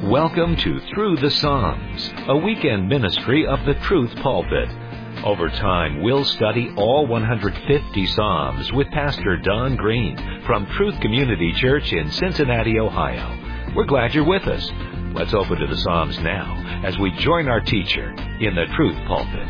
Welcome to Through the Psalms, a weekend ministry of the Truth Pulpit. Over time, we'll study all 150 Psalms with Pastor Don Green from Truth Community Church in Cincinnati, Ohio. We're glad you're with us. Let's open to the Psalms now as we join our teacher in the Truth Pulpit.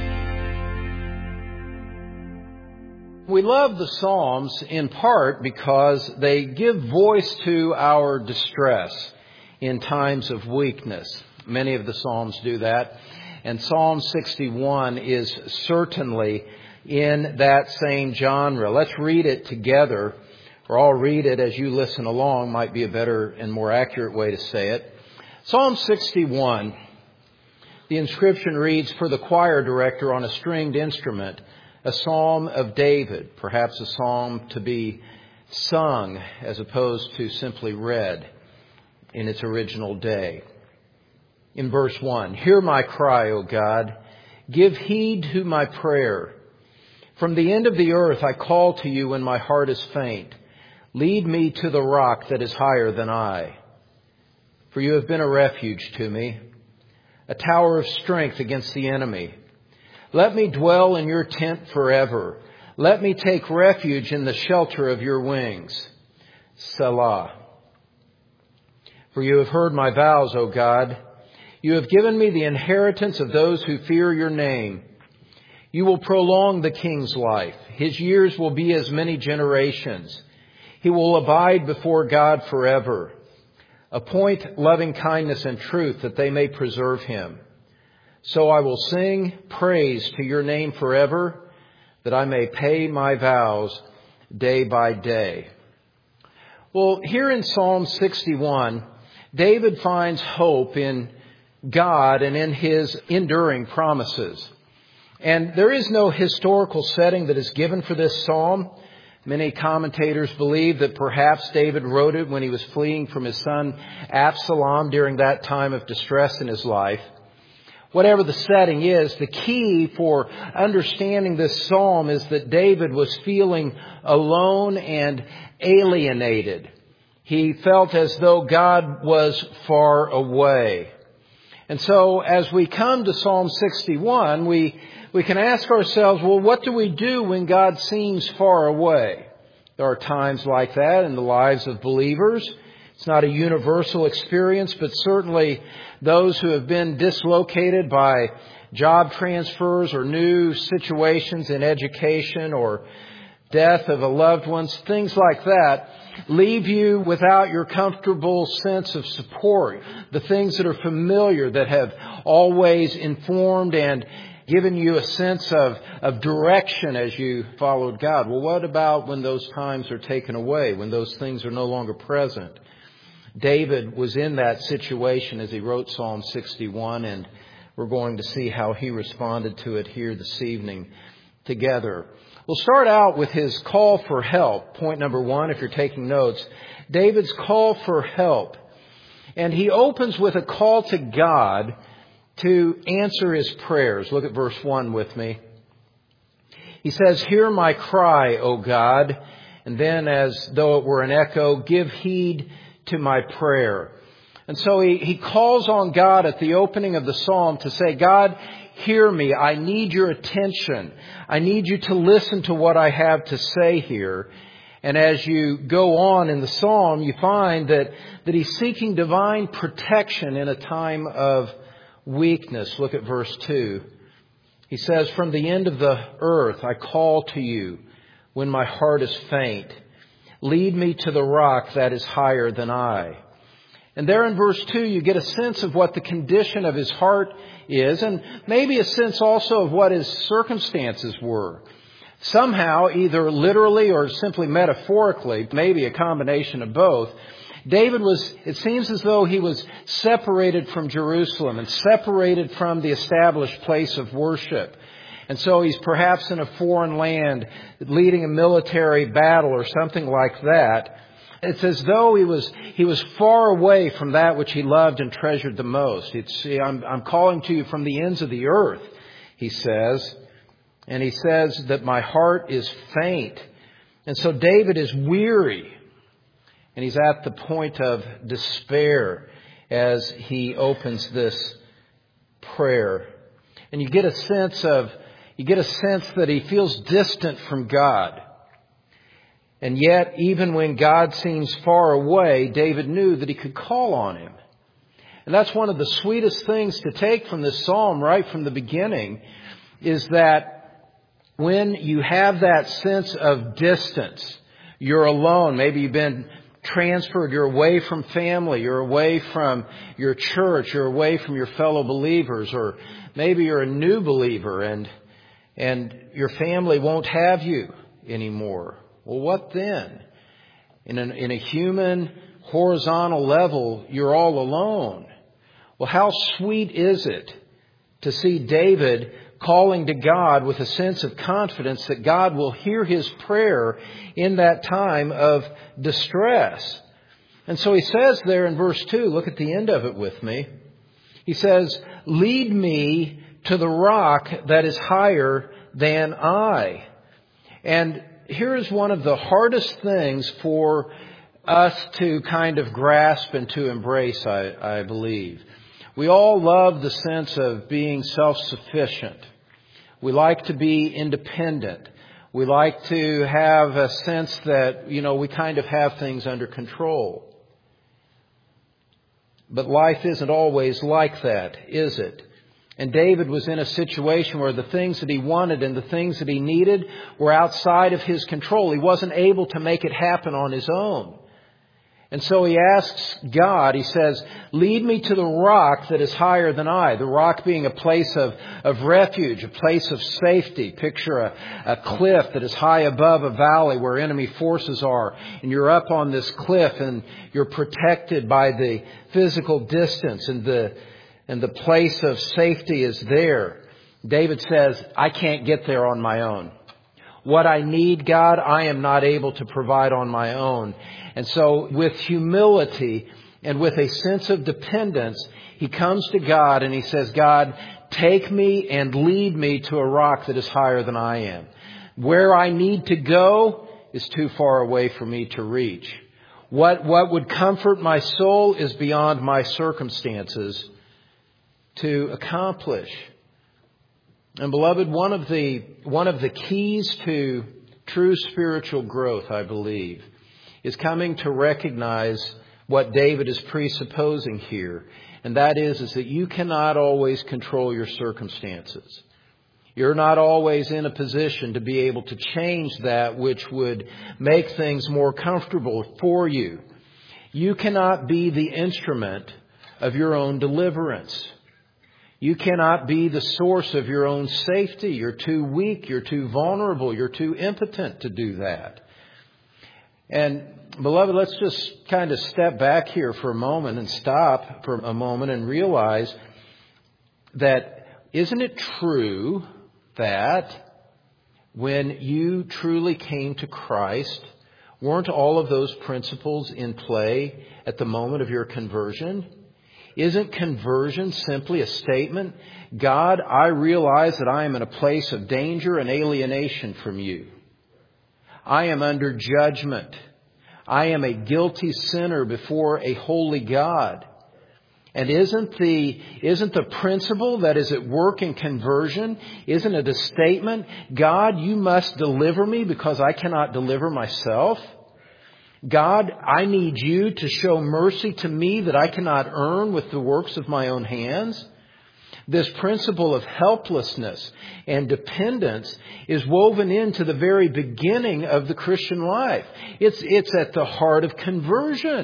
We love the Psalms in part because they give voice to our distress in times of weakness. Many of the Psalms do that. And Psalm 61 is certainly in that same genre. Let's read it together, or I'll read it as you listen along, might be a better and more accurate way to say it. Psalm 61, the inscription reads, "For the choir director on a stringed instrument, a psalm of David," perhaps a psalm to be sung as opposed to simply read in its original day. In verse 1, "Hear my cry, O God. Give heed to my prayer. From the end of the earth I call to you when my heart is faint. Lead me to the rock that is higher than I. For you have been a refuge to me, a tower of strength against the enemy. Let me dwell in your tent forever. Let me take refuge in the shelter of your wings. Selah. For you have heard my vows, O God. You have given me the inheritance of those who fear your name. You will prolong the king's life. His years will be as many generations. He will abide before God forever. Appoint loving kindness and truth that they may preserve him. So I will sing praise to your name forever, that I may pay my vows day by day." Well, here in Psalm 61, David finds hope in God and in his enduring promises. And there is no historical setting that is given for this psalm. Many commentators believe that perhaps David wrote it when he was fleeing from his son Absalom during that time of distress in his life. Whatever the setting is, the key for understanding this psalm is that David was feeling alone and alienated. He felt as though God was far away. And so as we come to Psalm 61, we can ask ourselves, well, what do we do when God seems far away? There are times like that in the lives of believers. It's not a universal experience, but certainly those who have been dislocated by job transfers or new situations in education or death of a loved one, things like that, leave you without your comfortable sense of support. The things that are familiar, that have always informed and given you a sense of direction as you followed God. Well, what about when those times are taken away, when those things are no longer present? David was in that situation as he wrote Psalm 61, and we're going to see how he responded to it here this evening together. We'll start out with his call for help. Point number 1, if you're taking notes, David's call for help. And he opens with a call to God to answer his prayers. Look at verse 1 with me. He says, "Hear my cry, O God." And then, as though it were an echo, "Give heed to my prayer." And so he calls on God at the opening of the psalm to say, "God, hear me. I need your attention. I need you to listen to what I have to say here." And as you go on in the psalm, you find that he's seeking divine protection in a time of weakness. Look at verse 2. He says, "From the end of the earth I call to you when my heart is faint. Lead me to the rock that is higher than I." And there in verse 2, you get a sense of what the condition of his heart is, and maybe a sense also of what his circumstances were. Somehow, either literally or simply metaphorically, maybe a combination of both, David it seems as though he was separated from Jerusalem and separated from the established place of worship. And so he's perhaps in a foreign land leading a military battle or something like that. It's as though he was far away from that which he loved and treasured the most. I'm calling to you from the ends of the earth, he says. And he says that my heart is faint. And so David is weary. And he's at the point of despair. as he opens this prayer. And you get a sense that he feels distant from God. And yet, even when God seems far away, David knew that he could call on him. And that's one of the sweetest things to take from this psalm right from the beginning, is that when you have that sense of distance, you're alone. Maybe you've been transferred. You're away from family. You're away from your church. You're away from your fellow believers. Or maybe you're a new believer and your family won't have you anymore. Well, what then? In a human, horizontal level, you're all alone. Well, how sweet is it to see David calling to God with a sense of confidence that God will hear his prayer in that time of distress. And so he says there in verse 2, look at the end of it with me. He says, "Lead me to the rock that is higher than I." And here is one of the hardest things for us to kind of grasp and to embrace, I believe. We all love the sense of being self-sufficient. We like to be independent. We like to have a sense that, we kind of have things under control. But life isn't always like that, is it? And David was in a situation where the things that he wanted and the things that he needed were outside of his control. He wasn't able to make it happen on his own. And so he asks God, he says, "Lead me to the rock that is higher than I." The rock being a place of refuge, a place of safety. Picture a cliff that is high above a valley where enemy forces are. And you're up on this cliff and you're protected by the physical distance, and the place of safety is there. David says, "I can't get there on my own. What I need, God, I am not able to provide on my own." And so with humility and with a sense of dependence, he comes to God and he says, "God, take me and lead me to a rock that is higher than I am. Where I need to go is too far away for me to reach. What would comfort my soul is beyond my circumstances to accomplish." And beloved, one of the keys to true spiritual growth, I believe, is coming to recognize what David is presupposing here. And that is that you cannot always control your circumstances. You're not always in a position to be able to change that which would make things more comfortable for you. You cannot be the instrument of your own deliverance. You cannot be the source of your own safety. You're too weak. You're too vulnerable. You're too impotent to do that. And beloved, let's just kind of step back here for a moment and stop for a moment and realize that isn't it true that when you truly came to Christ, weren't all of those principles in play at the moment of your conversion? Isn't conversion simply a statement? God, I realize that I am in a place of danger and alienation from you. I am under judgment. I am a guilty sinner before a holy God. And isn't the principle that is at work in conversion, isn't it a statement? God, you must deliver me because I cannot deliver myself. God, I need you to show mercy to me that I cannot earn with the works of my own hands. This principle of helplessness and dependence is woven into the very beginning of the Christian life. It's at the heart of conversion.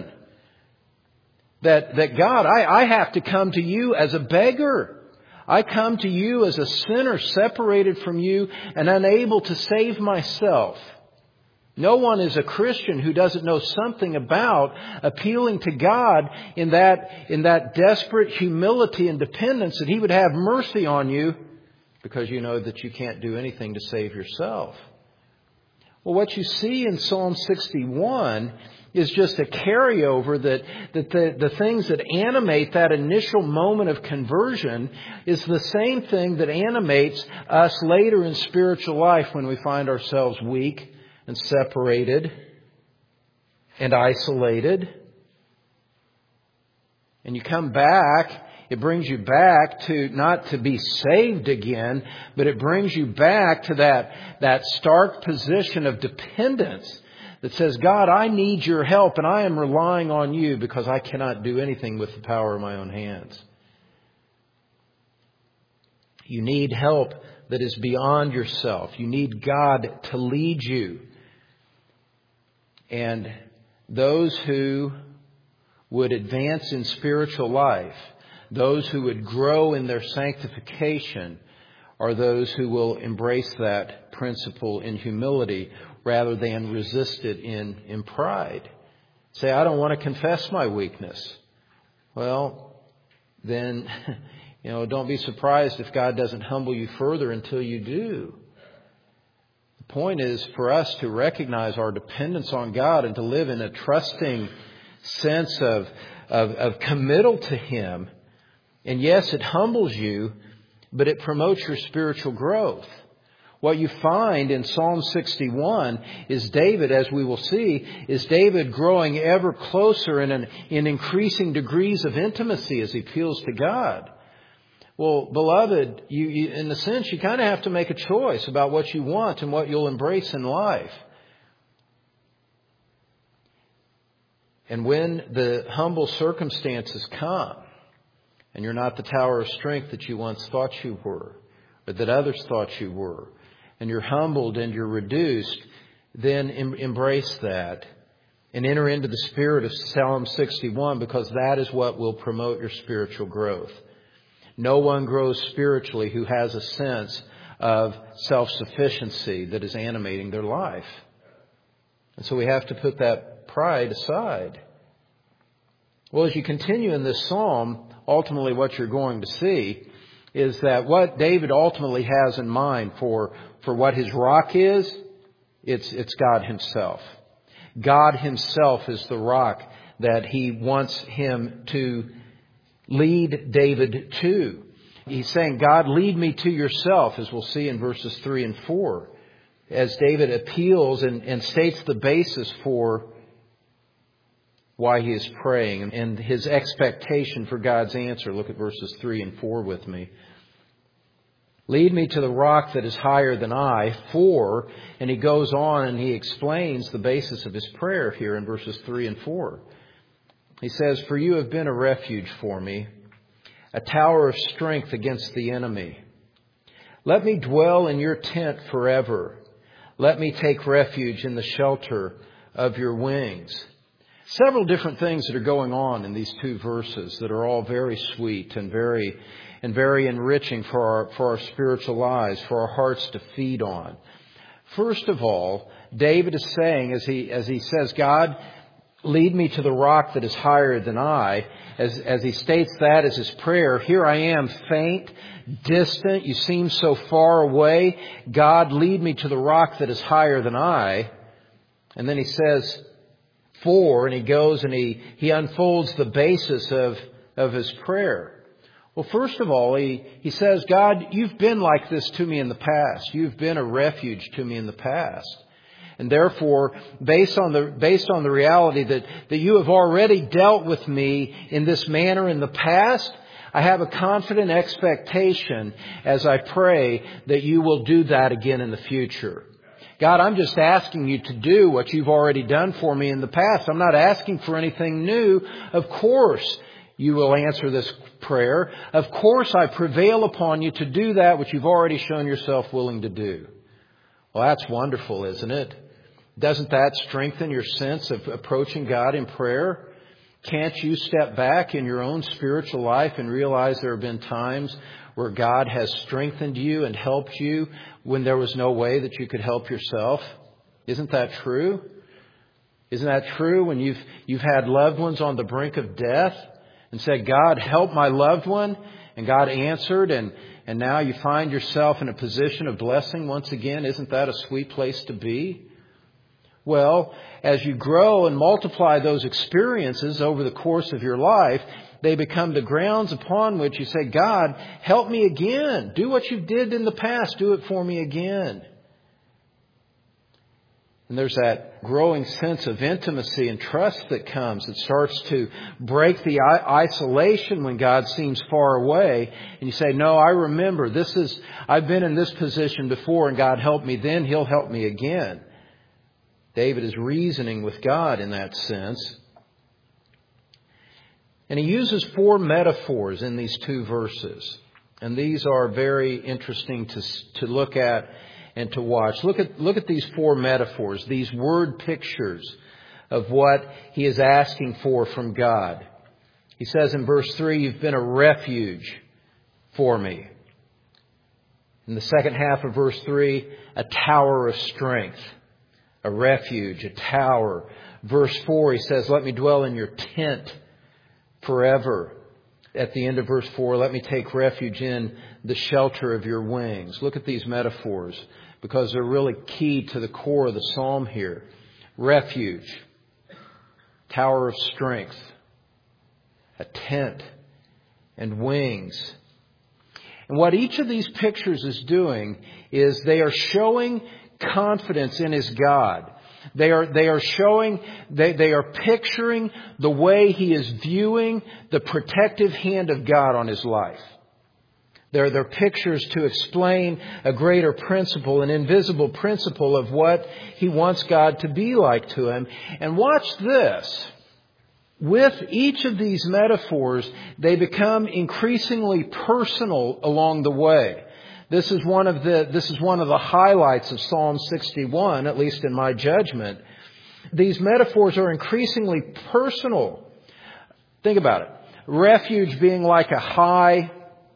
That God, I have to come to you as a beggar. I come to you as a sinner separated from you and unable to save myself. No one is a Christian who doesn't know something about appealing to God in that desperate humility and dependence that He would have mercy on you because you know that you can't do anything to save yourself. Well, what you see in Psalm 61 is just a carryover that the things that animate that initial moment of conversion is the same thing that animates us later in spiritual life when we find ourselves weak and separated and isolated and you come back, it brings you back to not to be saved again, but it brings you back to that stark position of dependence that says, God, I need your help and I am relying on you because I cannot do anything with the power of my own hands. You need help that is beyond yourself. You need God to lead you. And those who would advance in spiritual life, those who would grow in their sanctification, are those who will embrace that principle in humility rather than resist it in pride. Say, I don't want to confess my weakness. Well, then, don't be surprised if God doesn't humble you further until you do. The point is for us to recognize our dependence on God and to live in a trusting sense of committal to Him. And yes, it humbles you, but it promotes your spiritual growth. What you find in Psalm 61 is David, as we will see, is David growing ever closer in increasing degrees of intimacy as he appeals to God. Well, beloved, you in a sense, you kind of have to make a choice about what you want and what you'll embrace in life. And when the humble circumstances come, and you're not the tower of strength that you once thought you were, or that others thought you were, and you're humbled and you're reduced, then embrace that and enter into the spirit of Psalm 61, because that is what will promote your spiritual growth. No one grows spiritually who has a sense of self-sufficiency that is animating their life. And so we have to put that pride aside. Well, as you continue in this psalm, ultimately what you're going to see is that what David ultimately has in mind for what his rock is, it's God Himself. God Himself is the rock that He wants him to lead David to. He's saying, God, lead me to yourself, as we'll see in verses 3 and 4, as David appeals and states the basis for why he is praying and his expectation for God's answer. Look at verses 3 and 4 with me. Lead me to the rock that is higher than I, for, and he goes on and he explains the basis of his prayer here in verses 3 and 4. He says, for you have been a refuge for me, a tower of strength against the enemy. Let me dwell in your tent forever. Let me take refuge in the shelter of your wings. Several different things that are going on in these two verses that are all very sweet and very enriching for our spiritual lives, for our hearts to feed on. First of all, David is saying, as he says, God, lead me to the rock that is higher than I. As he states that as his prayer, here I am, faint, distant. You seem so far away. God, lead me to the rock that is higher than I. And then he says, and he goes and he unfolds the basis of his prayer. Well, first of all, he says, God, you've been like this to me in the past. You've been a refuge to me in the past. And therefore, based on the reality that you have already dealt with me in this manner in the past, I have a confident expectation as I pray that you will do that again in the future. God, I'm just asking you to do what you've already done for me in the past. I'm not asking for anything new. Of course, you will answer this prayer. Of course, I prevail upon you to do that which you've already shown yourself willing to do. Well, that's wonderful, isn't it? Doesn't that strengthen your sense of approaching God in prayer? Can't you step back in your own spiritual life and realize there have been times where God has strengthened you and helped you when there was no way that you could help yourself? Isn't that true? Isn't that true when you've had loved ones on the brink of death and said, God, help my loved one? And God answered, and now you find yourself in a position of blessing once again. Isn't that a sweet place to be? Well, as you grow and multiply those experiences over the course of your life, they become the grounds upon which you say, God, help me again. Do what you did in the past. Do it for me again. And there's that growing sense of intimacy and trust that comes. It starts to break the isolation when God seems far away. And you say, no, I remember I've been in this position before and God helped me then. He'll help me again. David is reasoning with God in that sense. And he uses 4 metaphors in these 2 verses. And these are very interesting to look at and to watch. Look at these 4 metaphors, these word pictures of what he is asking for from God. He says in verse 3, you've been a refuge for me. In the second half of verse 3, a tower of strength, a refuge, a tower. Verse 4, he says, let me dwell in your tent forever. At the end of verse 4, let me take refuge in the shelter of your wings. Look at these metaphors because they're really key to the core of the psalm here. Refuge, tower of strength, a tent, and wings. And what each of these pictures is doing is they are showing confidence in his God. They are showing, they are picturing the way he is viewing the protective hand of God on his life. They're pictures to explain a greater principle, an invisible principle of what he wants God to be like to him. And watch this. With each of these metaphors, they become increasingly personal along the way. This is one of the highlights of Psalm 61, at least in my judgment. These metaphors are increasingly personal. Think about it. Refuge being like a high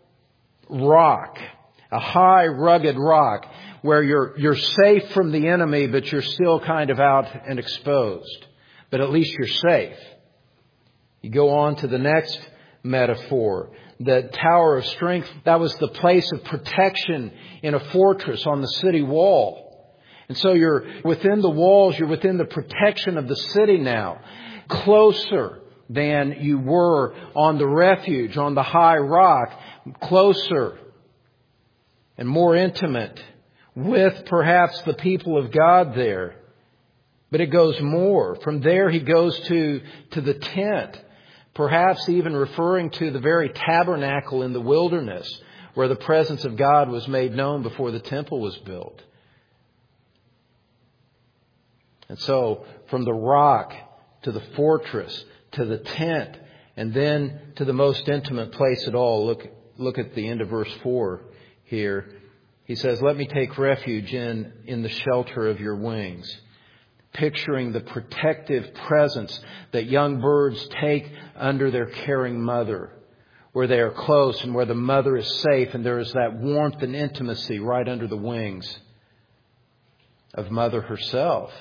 rock, a high rugged rock where you're safe from the enemy, but you're still kind of out and exposed. But at least you're safe. You go on to the next metaphor. The tower of strength, that was the place of protection in a fortress on the city wall. And so you're within the walls, you're within the protection of the city now. Closer than you were on the refuge, on the high rock. Closer and more intimate with perhaps the people of God there. But it goes more. From there he goes to the tent. Perhaps even referring to the very tabernacle in the wilderness where the presence of God was made known before the temple was built. And so from the rock to the fortress to the tent and then to the most intimate place at all. Look at the end of verse 4 here. He says, let me take refuge in the shelter of your wings. Picturing the protective presence that young birds take under their caring mother, where they are close and where the mother is safe and there is that warmth and intimacy right under the wings of mother herself.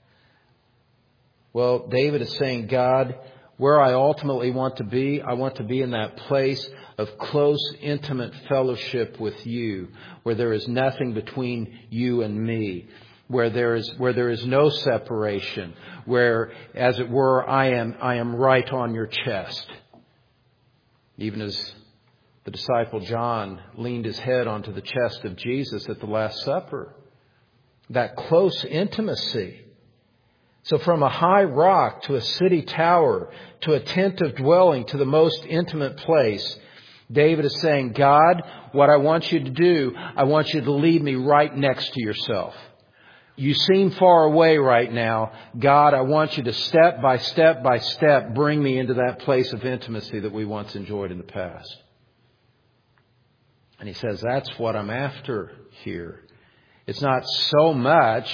Well, David is saying, God, where I ultimately want to be, I want to be in that place of close, intimate fellowship with you, where there is nothing between you and me. Where there is no separation, where, as it were, I am right on your chest. Even as the disciple John leaned his head onto the chest of Jesus at the Last Supper. That close intimacy. So from a high rock to a city tower, to a tent of dwelling, to the most intimate place, David is saying, God, what I want you to do, I want you to lead me right next to yourself. You seem far away right now. God, I want you to step by step by step bring me into that place of intimacy that we once enjoyed in the past. And he says, that's what I'm after here. It's not so much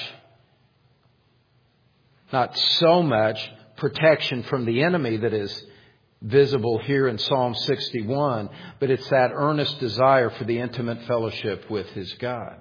protection from the enemy that is visible here in Psalm 61, but it's that earnest desire for the intimate fellowship with his God.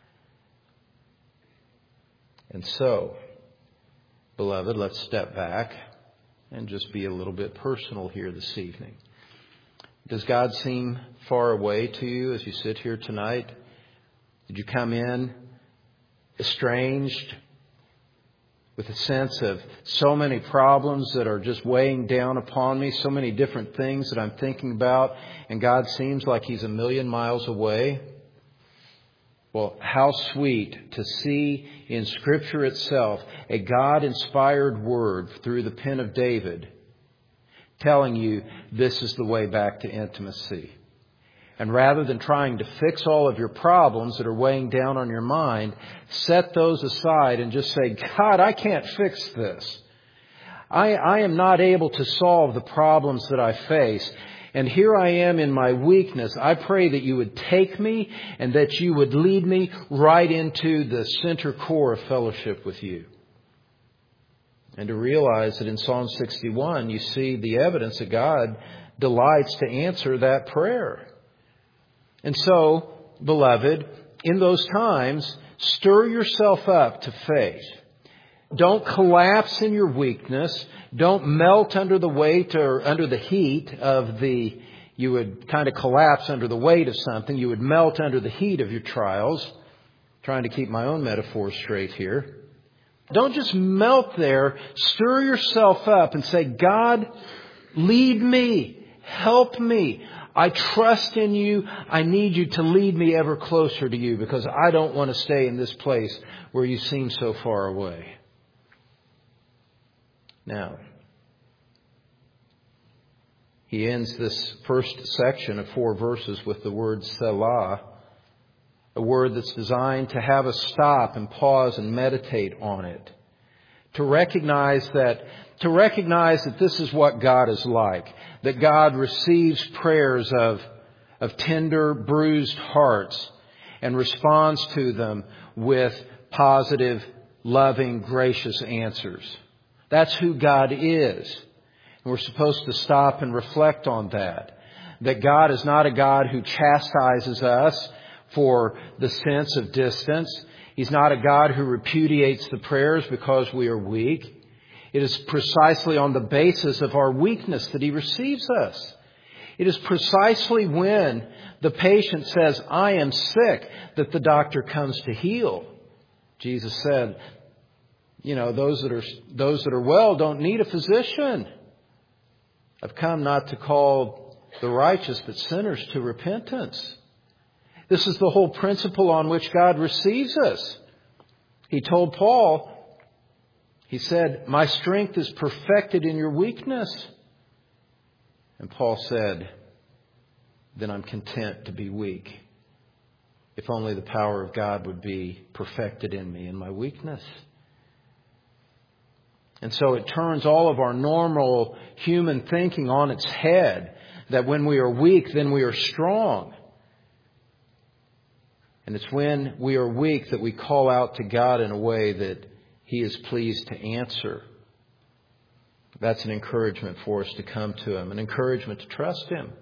And so, beloved, let's step back and just be a little bit personal here this evening. Does God seem far away to you as you sit here tonight? Did you come in estranged with a sense of so many problems that are just weighing down upon me, so many different things that I'm thinking about, and God seems like He's a million miles away? Well, how sweet to see in Scripture itself a God-inspired word through the pen of David telling you this is the way back to intimacy. And rather than trying to fix all of your problems that are weighing down on your mind, set those aside and just say, God, I can't fix this. I am not able to solve the problems that I face. And here I am in my weakness. I pray that you would take me and that you would lead me right into the center core of fellowship with you. And to realize that in Psalm 61, you see the evidence that God delights to answer that prayer. And so, beloved, in those times, stir yourself up to faith. Don't collapse in your weakness. Don't melt under the weight or under the heat of you would kind of collapse under the weight of something. You would melt under the heat of your trials. Trying to keep my own metaphor straight here. Don't just melt there. Stir yourself up and say, God, lead me. Help me. I trust in you. I need you to lead me ever closer to you because I don't want to stay in this place where you seem so far away. Now, he ends this first section of 4 verses with the word Selah, a word that's designed to have us stop and pause and meditate on it. To recognize that this is what God is like. That God receives prayers of tender, bruised hearts and responds to them with positive, loving, gracious answers. That's who God is. And we're supposed to stop and reflect on that. That God is not a God who chastises us for the sense of distance. He's not a God who repudiates the prayers because we are weak. It is precisely on the basis of our weakness that He receives us. It is precisely when the patient says, I am sick, that the doctor comes to heal. Jesus said, those that are well don't need a physician. I've come not to call the righteous, but sinners to repentance. This is the whole principle on which God receives us. He told Paul, he said, my strength is perfected in your weakness. And Paul said, then I'm content to be weak. If only the power of God would be perfected in me in my weakness. And so it turns all of our normal human thinking on its head, that when we are weak, then we are strong. And it's when we are weak that we call out to God in a way that He is pleased to answer. That's an encouragement for us to come to Him, an encouragement to trust Him.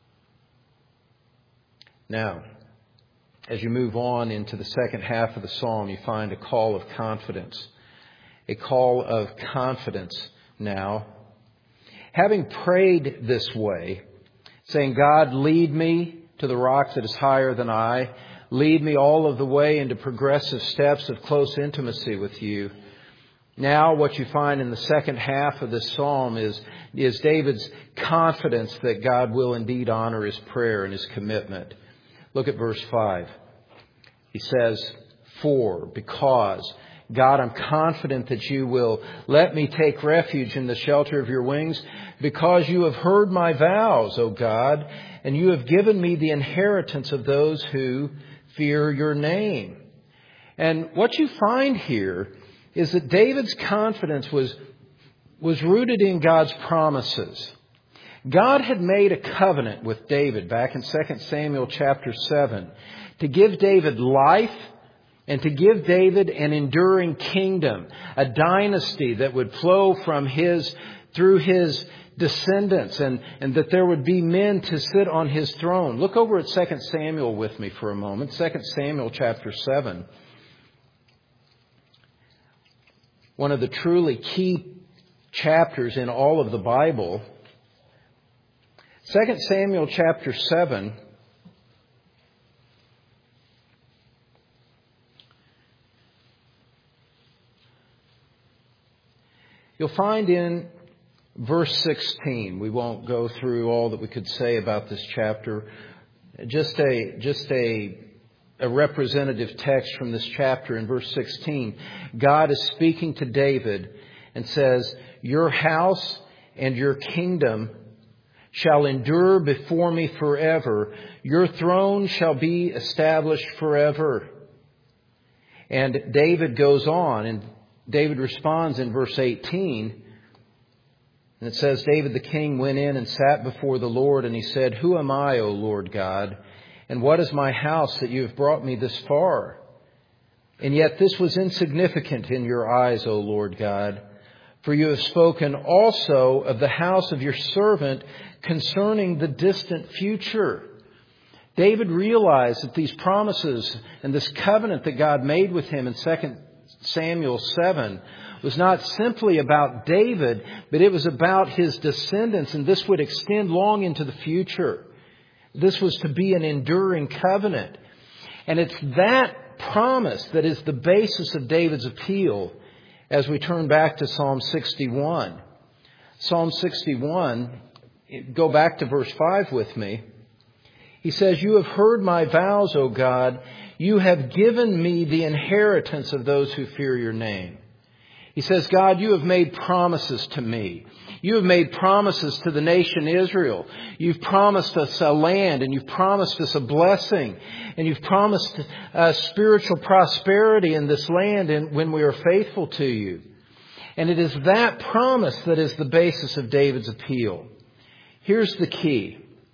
Now, as you move on into the second half of the psalm, you find a call of confidence. A call of confidence now. Having prayed this way, saying, God, lead me to the rock that is higher than I. Lead me all of the way into progressive steps of close intimacy with you. Now what you find in the second half of this psalm is David's confidence that God will indeed honor his prayer and his commitment. Look at verse 5. He says, because God, I'm confident that you will let me take refuge in the shelter of your wings because you have heard my vows, O God, and you have given me the inheritance of those who fear your name. And what you find here is that David's confidence was rooted in God's promises. God had made a covenant with David back in 2 Samuel chapter 7 to give David life and to give David an enduring kingdom, a dynasty that would flow through his descendants, and that there would be men to sit on his throne. Look over at 2 Samuel with me for a moment. 2 Samuel chapter 7. One of the truly key chapters in all of the Bible. 2 Samuel chapter 7. You'll find in verse 16, we won't go through all that we could say about this chapter, just a a representative text from this chapter in verse 16. God is speaking to David and says, "Your house and your kingdom shall endure before me forever. Your throne shall be established forever." And David goes on, and David responds in verse 18. And it says, David the king went in and sat before the Lord, and he said, "Who am I, O Lord God? And what is my house that you have brought me this far? And yet this was insignificant in your eyes, O Lord God. For you have spoken also of the house of your servant concerning the distant future." David realized that these promises and this covenant that God made with him in 2 Samuel 7 was not simply about David, but it was about his descendants, and this would extend long into the future. This was to be an enduring covenant. And it's that promise that is the basis of David's appeal as we turn back to Psalm 61. Psalm 61, go back to verse 5 with me. He says, "You have heard my vows, O God. You have given me the inheritance of those who fear your name." He says, "God, you have made promises to me. You have made promises to the nation Israel. You've promised us a land, and you've promised us a blessing, and you've promised spiritual prosperity in this land and when we are faithful to you." And it is that promise that is the basis of David's appeal. Here's the key.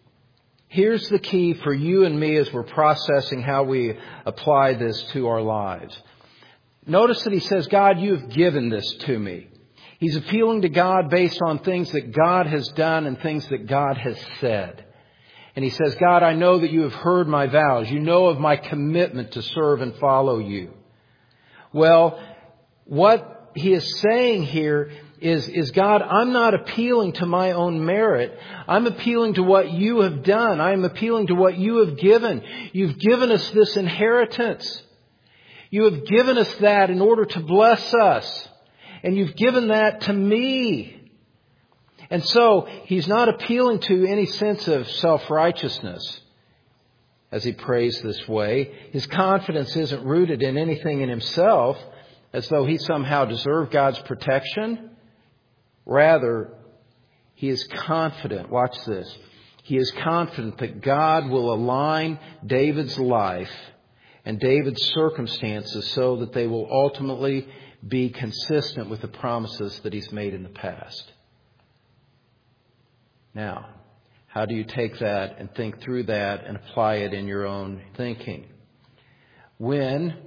Here's the key for you and me as we're processing how we apply this to our lives. Notice that he says, "God, you have given this to me." He's appealing to God based on things that God has done and things that God has said. And he says, "God, I know that you have heard my vows. You know of my commitment to serve and follow you." Well, what he is saying here is, God, I'm not appealing to my own merit. I'm appealing to what you have done. I'm appealing to what you have given. You've given us this inheritance. You have given us that in order to bless us. And you've given that to me. And so he's not appealing to any sense of self-righteousness as he prays this way. His confidence isn't rooted in anything in himself, as though he somehow deserved God's protection. Rather, he is confident, watch this, he is confident that God will align David's life and David's circumstances so that they will ultimately be consistent with the promises that he's made in the past. Now, how do you take that and think through that and apply it in your own thinking? And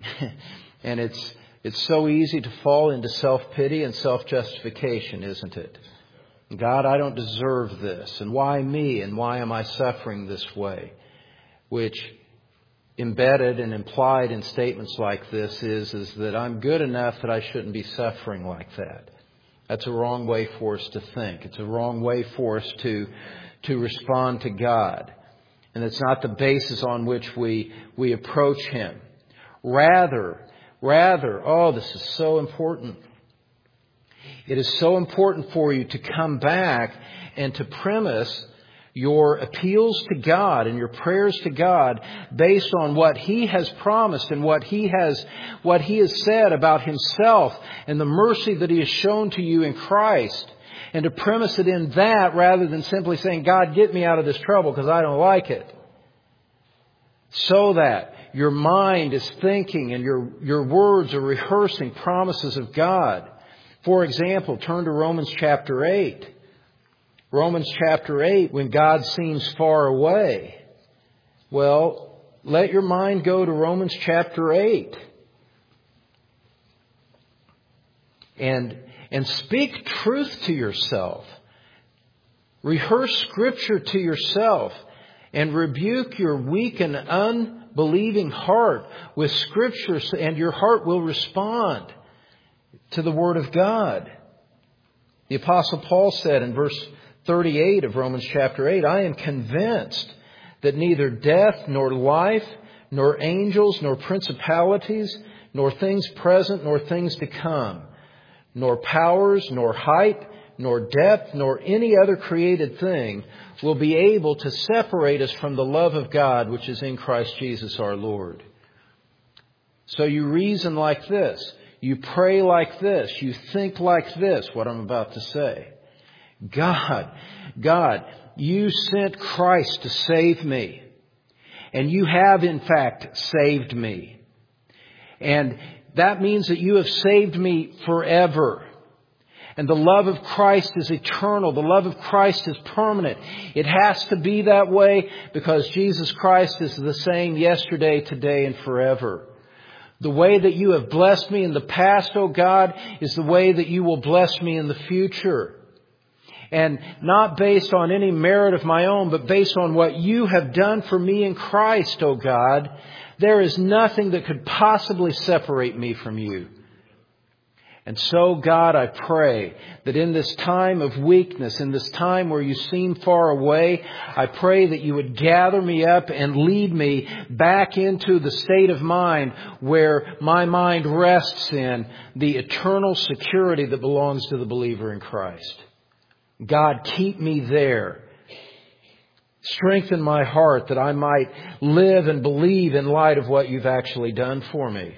it's so easy to fall into self-pity and self-justification, isn't it? God, I don't deserve this. And why me? And why am I suffering this way? Which, embedded and implied in statements like this is that I'm good enough that I shouldn't be suffering like that. That's a wrong way for us to think. It's a wrong way for us to respond to God. And it's not the basis on which we approach Him. Rather, this is so important. It is so important for you to come back and to premise your appeals to God and your prayers to God based on what He has promised and what He has said about Himself and the mercy that He has shown to you in Christ. And to premise it in that rather than simply saying, God, get me out of this trouble because I don't like it. So that your mind is thinking and your words are rehearsing promises of God. For example, turn to Romans chapter 8. Romans chapter 8, when God seems far away. Well, let your mind go to Romans chapter 8. And speak truth to yourself. Rehearse Scripture to yourself. And rebuke your weak and unbelieving heart with Scripture, and your heart will respond to the Word of God. The Apostle Paul said in verse 38 of Romans chapter 8, I am convinced that neither death nor life, nor angels, nor principalities, nor things present, nor things to come, nor powers, nor height, nor depth, nor any other created thing will be able to separate us from the love of God which is in Christ Jesus our Lord. So you reason like this. You pray like this. You think like this, what I'm about to say. God, you sent Christ to save me. And you have, in fact, saved me. And that means that you have saved me forever. And the love of Christ is eternal. The love of Christ is permanent. It has to be that way because Jesus Christ is the same yesterday, today, and forever. The way that you have blessed me in the past, O God, is the way that you will bless me in the future. And not based on any merit of my own, but based on what you have done for me in Christ, O God, there is nothing that could possibly separate me from you. And so, God, I pray that in this time of weakness, in this time where you seem far away, I pray that you would gather me up and lead me back into the state of mind where my mind rests in the eternal security that belongs to the believer in Christ. God, keep me there. Strengthen my heart that I might live and believe in light of what you've actually done for me.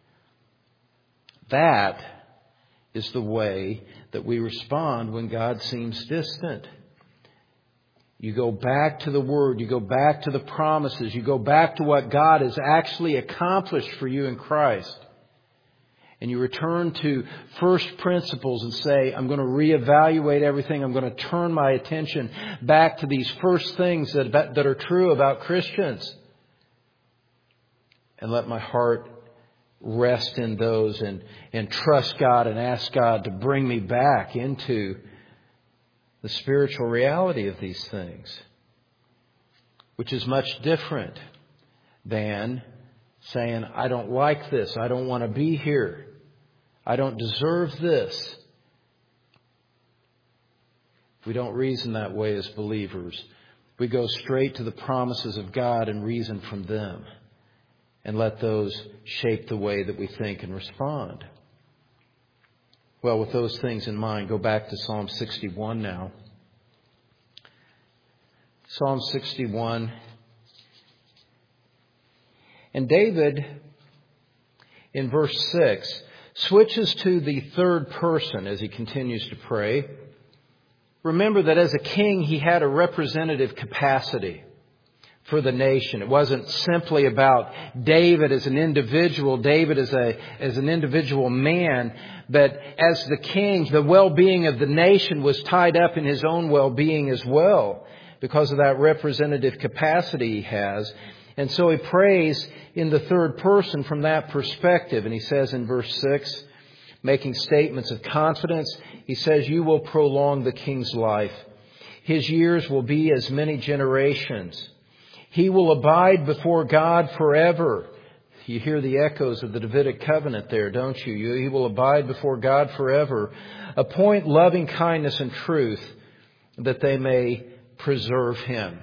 That is the way that we respond when God seems distant. You go back to the Word. You go back to the promises. You go back to what God has actually accomplished for you in Christ. And you return to first principles and say, I'm going to reevaluate everything. I'm going to turn my attention back to these first things that are true about Christians. And let my heart rest in those and trust God and ask God to bring me back into the spiritual reality of these things, which is much different than saying, I don't like this. I don't want to be here. I don't deserve this. We don't reason that way as believers. We go straight to the promises of God and reason from them. And let those shape the way that we think and respond. Well, with those things in mind, go back to Psalm 61 now. Psalm 61. And David, in verse 6, switches to the third person as he continues to pray. Remember that as a king, he had a representative capacity for the nation. It wasn't simply about David as an individual, David as an individual man, but as the king, the well-being of the nation was tied up in his own well-being as well because of that representative capacity he has. And so he prays in the third person from that perspective. And he says in verse 6, making statements of confidence, he says, you will prolong the king's life. His years will be as many generations. He will abide before God forever. You hear the echoes of the Davidic covenant there, don't you? He will abide before God forever. Appoint loving kindness and truth that they may preserve him.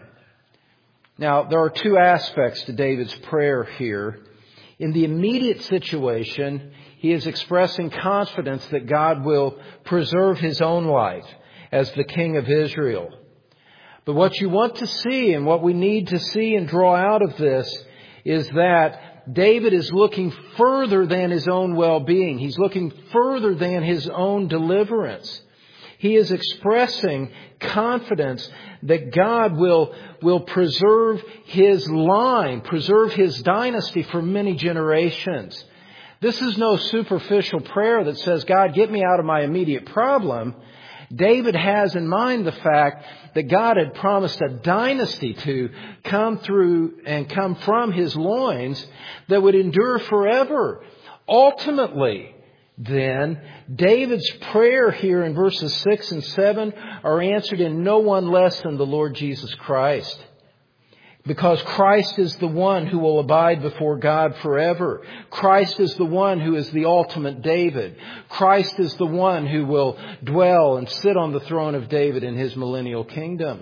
Now, there are two aspects to David's prayer here. In the immediate situation, he is expressing confidence that God will preserve his own life as the king of Israel. But what you want to see and what we need to see and draw out of this is that David is looking further than his own well-being. He's looking further than his own deliverance. He is expressing confidence that God will preserve his line, preserve his dynasty for many generations. This is no superficial prayer that says, God, get me out of my immediate problem. David has in mind the fact that God had promised a dynasty to come through and come from his loins that would endure forever. Ultimately, then, David's prayer here in verses 6 and 7 are answered in no one less than the Lord Jesus Christ. Because Christ is the one who will abide before God forever. Christ is the one who is the ultimate David. Christ is the one who will dwell and sit on the throne of David in his millennial kingdom.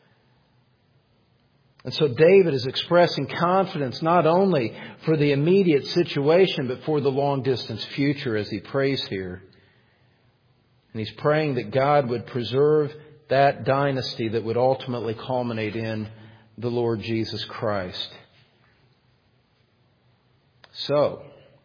And so David is expressing confidence not only for the immediate situation, but for the long distance future as he prays here. And he's praying that God would preserve that dynasty that would ultimately culminate in the Lord Jesus Christ. So,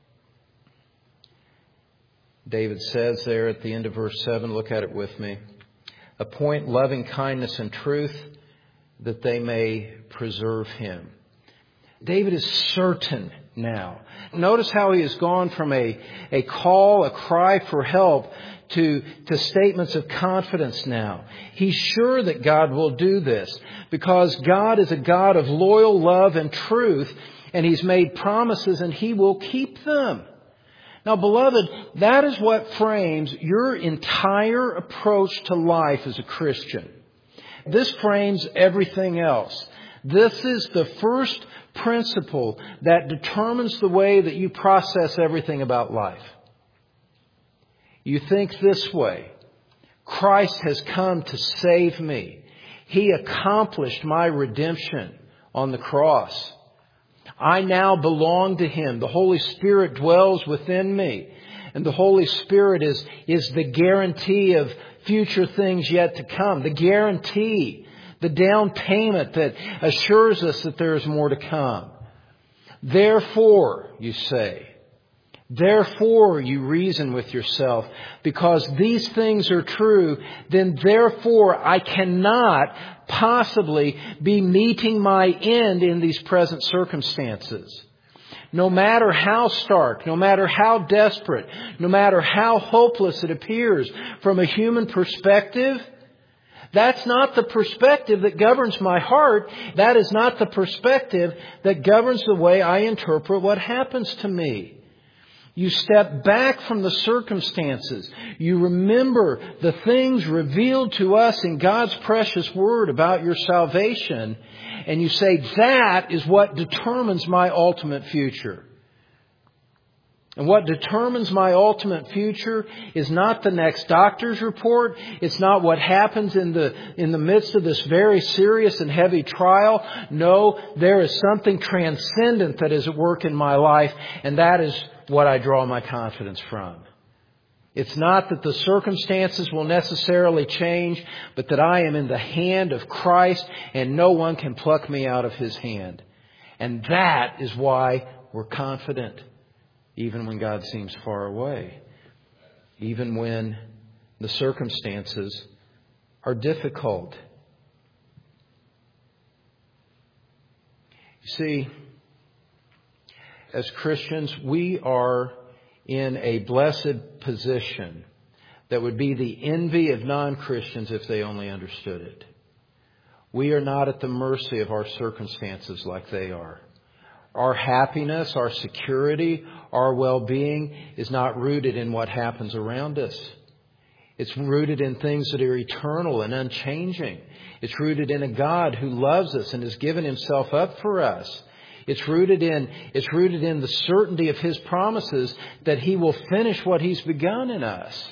David says there at the end of verse 7, look at it with me. Appoint loving kindness and truth that they may preserve him. David is certain now. Notice how he has gone from a call, a cry for help, to statements of confidence now. He's sure that God will do this because God is a God of loyal love and truth, and He's made promises and He will keep them. Now, beloved, that is what frames your entire approach to life as a Christian. This frames everything else. This is the first principle that determines the way that you process everything about life. You think this way: Christ has come to save me. He accomplished my redemption on the cross. I now belong to Him. The Holy Spirit dwells within me. And the Holy Spirit is the guarantee of future things yet to come. The guarantee, the down payment that assures us that there is more to come. Therefore, you say, therefore you reason with yourself, because these things are true, then therefore I cannot possibly be meeting my end in these present circumstances. No matter how stark, no matter how desperate, no matter how hopeless it appears from a human perspective, that's not the perspective that governs my heart. That is not the perspective that governs the way I interpret what happens to me. You step back from the circumstances. You remember the things revealed to us in God's precious Word about your salvation. And you say, that is what determines my ultimate future. And what determines my ultimate future is not the next doctor's report. It's not what happens in the midst of this very serious and heavy trial. No, there is something transcendent that is at work in my life, and that is what I draw my confidence from. It's not that the circumstances will necessarily change, but that I am in the hand of Christ and no one can pluck me out of His hand. And that is why we're confident, even when God seems far away, even when the circumstances are difficult. You see, as Christians, we are in a blessed position that would be the envy of non-Christians if they only understood it. We are not at the mercy of our circumstances like they are. Our happiness, our security, our well-being is not rooted in what happens around us. It's rooted in things that are eternal and unchanging. It's rooted in a God who loves us and has given Himself up for us. It's rooted in the certainty of His promises that He will finish what He's begun in us.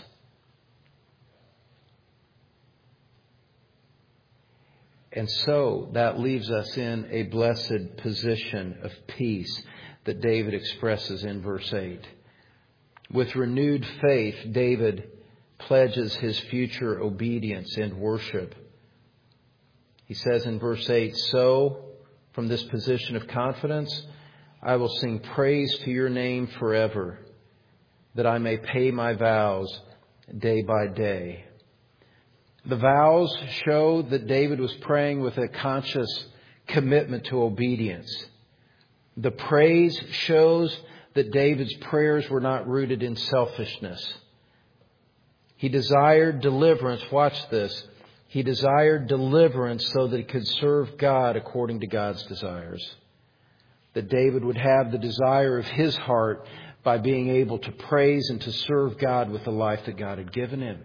And so that leaves us in a blessed position of peace that David expresses in verse 8. With renewed faith, David pledges his future obedience and worship. He says in verse 8, so, from this position of confidence, I will sing praise to your name forever, that I may pay my vows day by day. The vows show that David was praying with a conscious commitment to obedience. The praise shows that David's prayers were not rooted in selfishness. He desired deliverance. Watch this. He desired deliverance so that he could serve God according to God's desires. That David would have the desire of his heart by being able to praise and to serve God with the life that God had given him.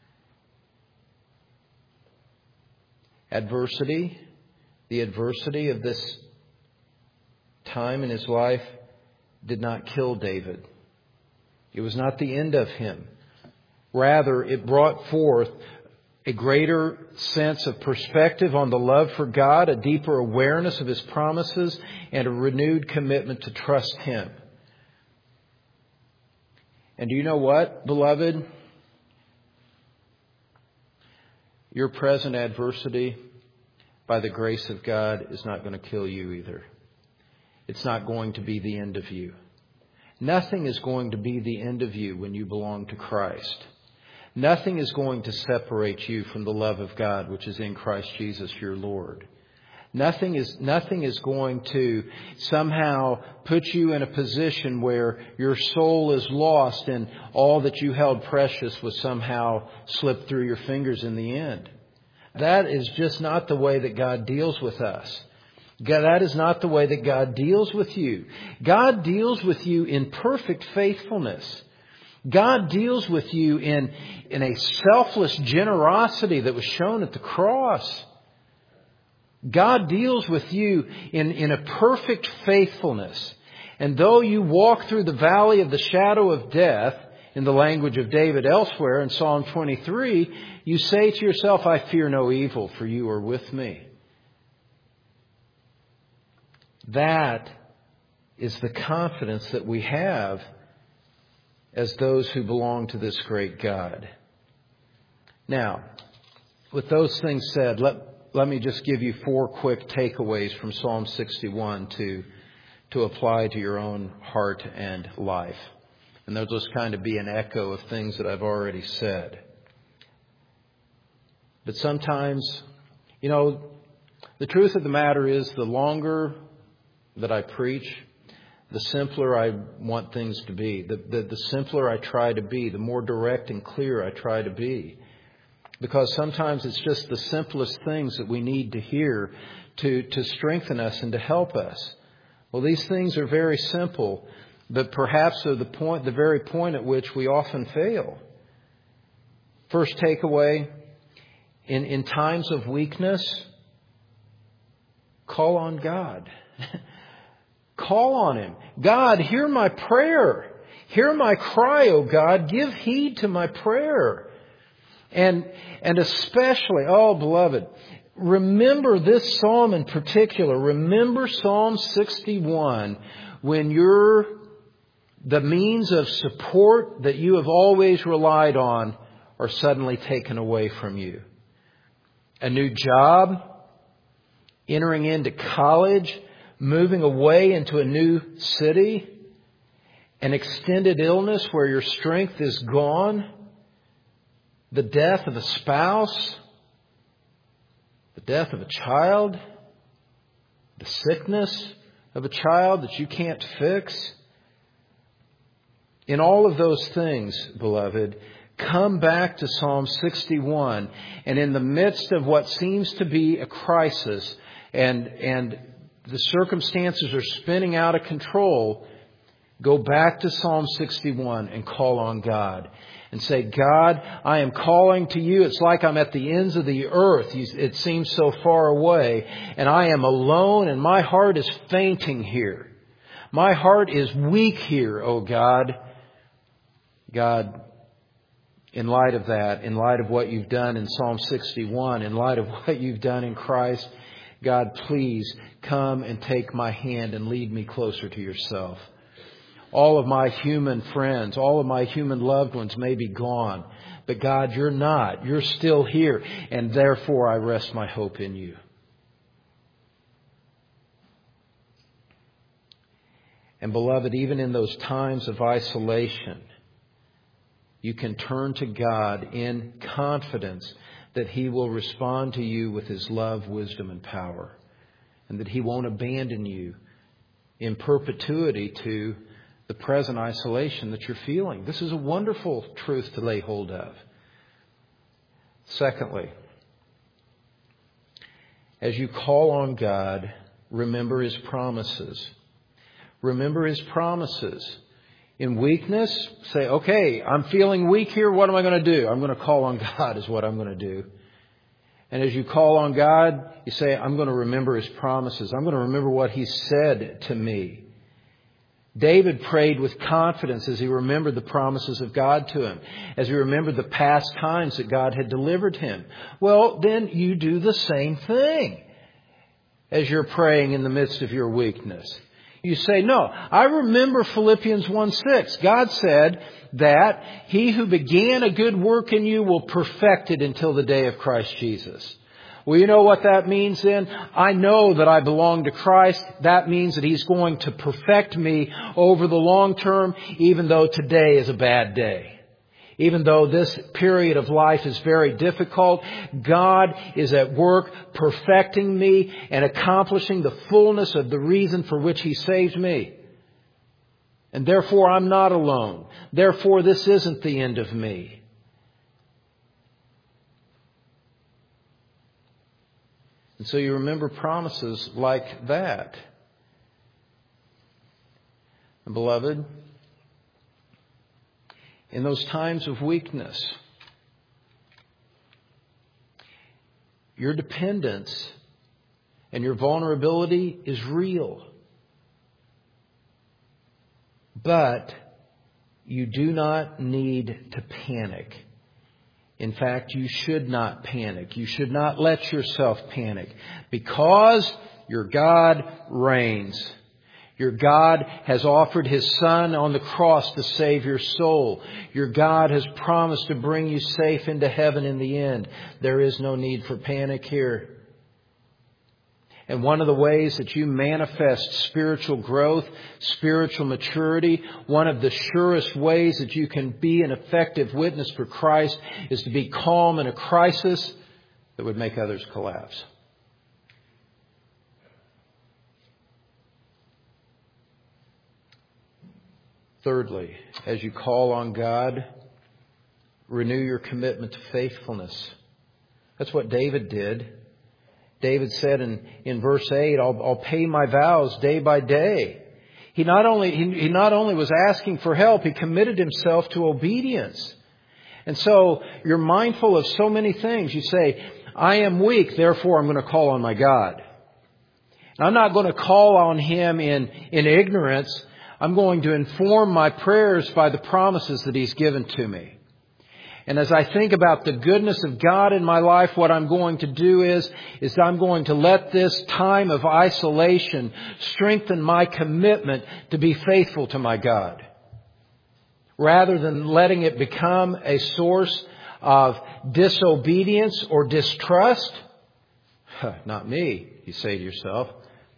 Adversity, the adversity of this time in his life did not kill David. It was not the end of him. Rather, it brought forth a greater sense of perspective on the love for God, a deeper awareness of His promises, and a renewed commitment to trust Him. And do you know what, beloved? Your present adversity, by the grace of God, is not going to kill you either. It's not going to be the end of you. Nothing is going to be the end of you when you belong to Christ. Nothing is going to separate you from the love of God, which is in Christ Jesus your Lord. Nothing is going to somehow put you in a position where your soul is lost and all that you held precious was somehow slipped through your fingers in the end. That is just not the way that God deals with us. That is not the way that God deals with you. God deals with you in perfect faithfulness. God deals with you in a selfless generosity that was shown at the cross. God deals with you in a perfect faithfulness. And though you walk through the valley of the shadow of death, in the language of David elsewhere in Psalm 23, you say to yourself, I fear no evil, for you are with me. That is the confidence that we have as those who belong to this great God. Now, with those things said, let me just give you 4 quick takeaways from Psalm 61 to apply to your own heart and life. And they'll just kind of be an echo of things that I've already said. But sometimes, the truth of the matter is the longer that I preach, the simpler I want things to be. The simpler I try to be, the more direct and clear I try to be. Because sometimes it's just the simplest things that we need to hear to strengthen us and to help us. Well, these things are very simple, but perhaps are the very point at which we often fail. First takeaway, in times of weakness, call on God. Call on Him. God, hear my prayer. Hear my cry, O God. Give heed to my prayer. And especially, beloved, remember this psalm in particular. Remember Psalm 61 when the means of support that you have always relied on are suddenly taken away from you. A new job, entering into college, moving away into a new city, an extended illness where your strength is gone, the death of a spouse, the death of a child, the sickness of a child that you can't fix. In all of those things, beloved, come back to Psalm 61, and in the midst of what seems to be a crisis and the circumstances are spinning out of control, go back to Psalm 61 and call on God. And say, God, I am calling to you. It's like I'm at the ends of the earth. It seems so far away. And I am alone and my heart is fainting here. My heart is weak here, O God. God, in light of that, in light of what you've done in Psalm 61, in light of what you've done in Christ, God, please come and take my hand and lead me closer to yourself. All of my human friends, all of my human loved ones may be gone. But God, you're not. You're still here. And therefore I rest my hope in you. And beloved, even in those times of isolation, you can turn to God in confidence that He will respond to you with His love, wisdom, and power. And that He won't abandon you in perpetuity to the present isolation that you're feeling. This is a wonderful truth to lay hold of. Secondly, as you call on God, remember His promises. Remember His promises. In weakness, say, okay, I'm feeling weak here. What am I going to do? I'm going to call on God is what I'm going to do. And as you call on God, you say, I'm going to remember His promises. I'm going to remember what He said to me. David prayed with confidence as he remembered the promises of God to him, as he remembered the past times that God had delivered him. Well, then you do the same thing as you're praying in the midst of your weakness. You say, no, I remember Philippians 1:6. God said that He who began a good work in you will perfect it until the day of Christ Jesus. Well, you know what that means then? I know that I belong to Christ. That means that He's going to perfect me over the long term, even though today is a bad day. Even though this period of life is very difficult, God is at work perfecting me and accomplishing the fullness of the reason for which He saved me. And therefore, I'm not alone. Therefore, this isn't the end of me. And so you remember promises like that. And beloved, in those times of weakness, your dependence and your vulnerability is real. But you do not need to panic. In fact, you should not panic. You should not let yourself panic, because your God reigns. Your God has offered His Son on the cross to save your soul. Your God has promised to bring you safe into heaven in the end. There is no need for panic here. And one of the ways that you manifest spiritual growth, spiritual maturity, one of the surest ways that you can be an effective witness for Christ is to be calm in a crisis that would make others collapse. Thirdly, as you call on God, renew your commitment to faithfulness. That's what David did. David said in verse 8, I'll pay my vows day by day. He not only was asking for help, he committed himself to obedience. And so you're mindful of so many things. You say, I am weak, therefore I'm going to call on my God. And I'm not going to call on Him in ignorance. I'm going to inform my prayers by the promises that He's given to me. And as I think about the goodness of God in my life, what I'm going to do is I'm going to let this time of isolation strengthen my commitment to be faithful to my God, rather than letting it become a source of disobedience or distrust. Not me, you say to yourself.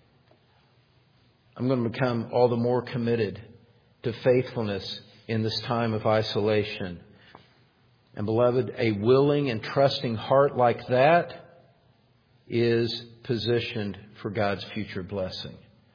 I'm going to become all the more committed to faithfulness in this time of isolation. And beloved, a willing and trusting heart like that is positioned for God's future blessing.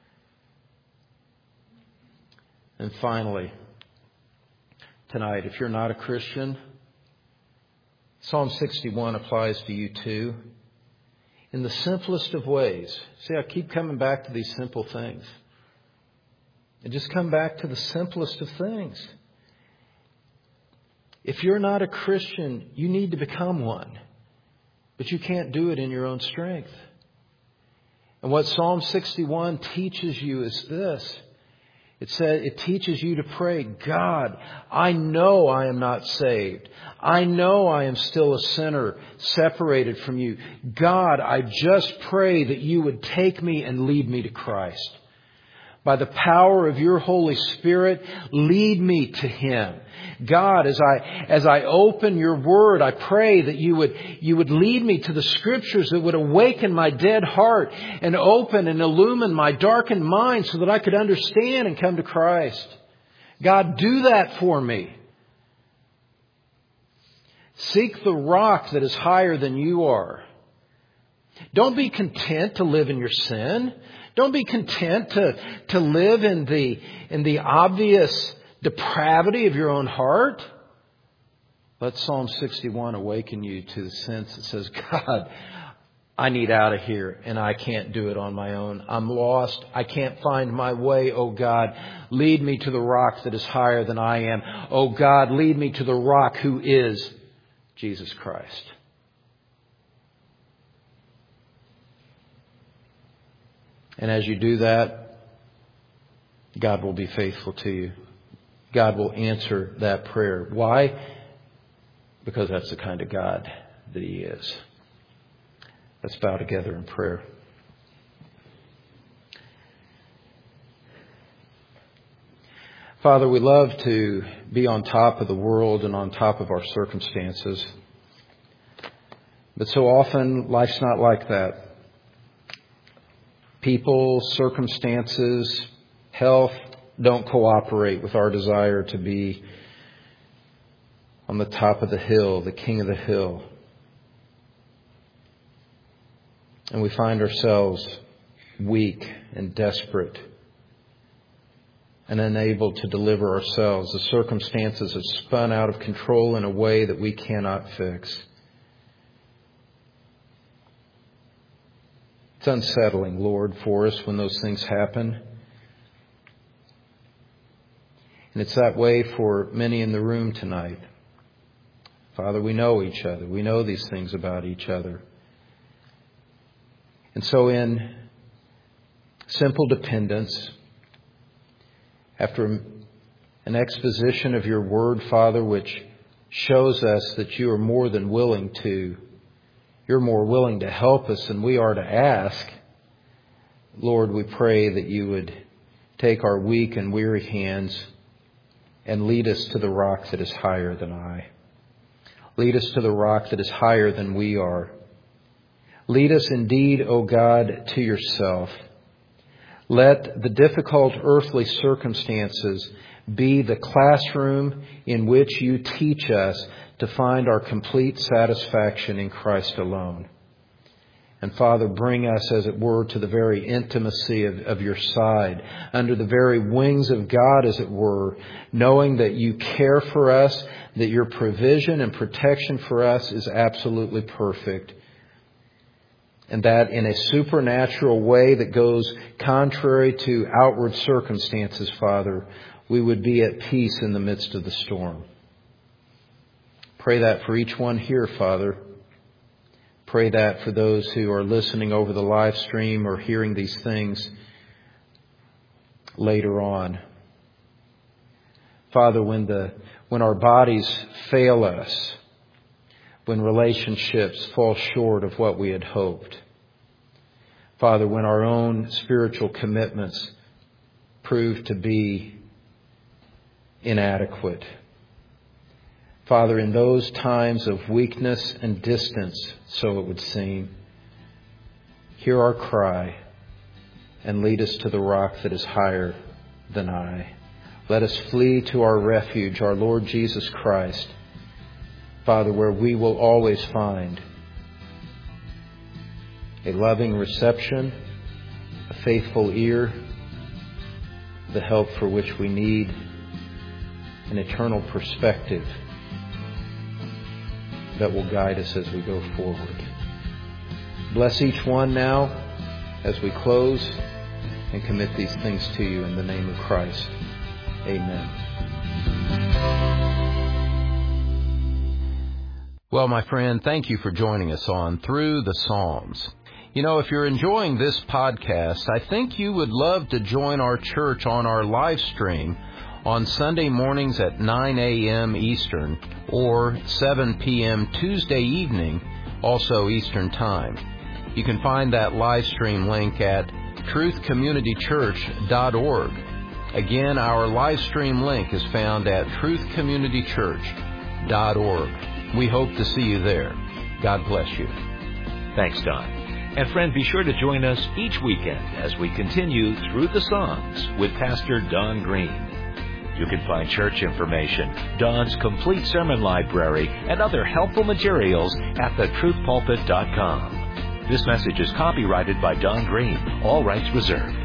And finally, tonight, if you're not a Christian, Psalm 61 applies to you too. In the simplest of ways. See, I keep coming back to these simple things. And just come back to the simplest of things. If you're not a Christian, you need to become one. But you can't do it in your own strength. And what Psalm 61 teaches you is this. It teaches you to pray, God, I know I am not saved. I know I am still a sinner separated from you. God, I just pray that you would take me and lead me to Christ. By the power of your Holy Spirit, lead me to Him. God, as I open your word, I pray that you would lead me to the Scriptures that would awaken my dead heart and open and illumine my darkened mind so that I could understand and come to Christ. God, do that for me. Seek the rock that is higher than you are. Don't be content to live in your sin. Don't be content to live in the obvious depravity of your own heart. Let Psalm 61 awaken you to the sense that says, God, I need out of here and I can't do it on my own. I'm lost. I can't find my way. Oh God, lead me to the rock that is higher than I am. Oh God, lead me to the rock who is Jesus Christ. And as you do that, God will be faithful to you. God will answer that prayer. Why? Because that's the kind of God that He is. Let's bow together in prayer. Father, we love to be on top of the world and on top of our circumstances. But so often, life's not like that. People, circumstances, health don't cooperate with our desire to be on the top of the hill, the king of the hill. And we find ourselves weak and desperate and unable to deliver ourselves. The circumstances have spun out of control in a way that we cannot fix. It's unsettling, Lord, for us when those things happen. And it's that way for many in the room tonight. Father, we know each other. We know these things about each other. And so in simple dependence, after an exposition of your word, Father, which shows us that you are more than willing to, you're more willing to help us than we are to ask. Lord, we pray that you would take our weak and weary hands and lead us to the rock that is higher than I. Lead us to the rock that is higher than we are. Lead us indeed, O God, to yourself. Let the difficult earthly circumstances be the classroom in which you teach us to find our complete satisfaction in Christ alone. And Father, bring us, as it were, to the very intimacy of your side, under the very wings of God, as it were, knowing that you care for us, that your provision and protection for us is absolutely perfect. And that in a supernatural way that goes contrary to outward circumstances, Father, we would be at peace in the midst of the storm. Pray that for each one here, Father. Pray that for those who are listening over the live stream or hearing these things later on. Father, when our bodies fail us, when relationships fall short of what we had hoped. Father, when our own spiritual commitments prove to be inadequate. Father, in those times of weakness and distance, so it would seem, hear our cry and lead us to the rock that is higher than I. Let us flee to our refuge, our Lord Jesus Christ, Father, where we will always find a loving reception, a faithful ear, the help for which we need, an eternal perspective that will guide us as we go forward. Bless each one now as we close and commit these things to you in the name of Christ. Amen. Well, my friend, thank you for joining us on Through the Psalms. You know, if you're enjoying this podcast, I think you would love to join our church on our live stream on Sunday mornings at 9 a.m. Eastern or 7 p.m. Tuesday evening, also Eastern Time. You can find that live stream link at truthcommunitychurch.org. Again, our live stream link is found at truthcommunitychurch.org. We hope to see you there. God bless you. Thanks, Don. And friend, be sure to join us each weekend as we continue Through the Psalms with Pastor Don Green. You can find church information, Don's complete sermon library, and other helpful materials at thetruthpulpit.com. This message is copyrighted by Don Green. All rights reserved.